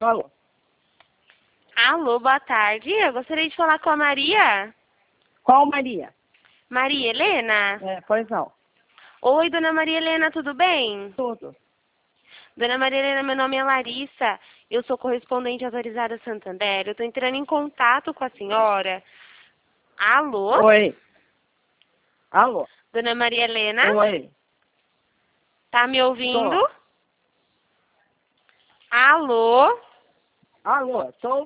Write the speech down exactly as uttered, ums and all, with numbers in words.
Alô? Alô, boa tarde. Eu gostaria de falar com a Maria. Qual Maria? Maria Helena? É, pois não. Oi, dona Maria Helena, tudo bem? Tudo. Dona Maria Helena, meu nome é Larissa. Eu sou correspondente autorizada Santander. Eu estou entrando em contato com a senhora. Alô? Oi. Alô? Dona Maria Helena? Oi. Tá me ouvindo? Tô. Alô? Alô, tô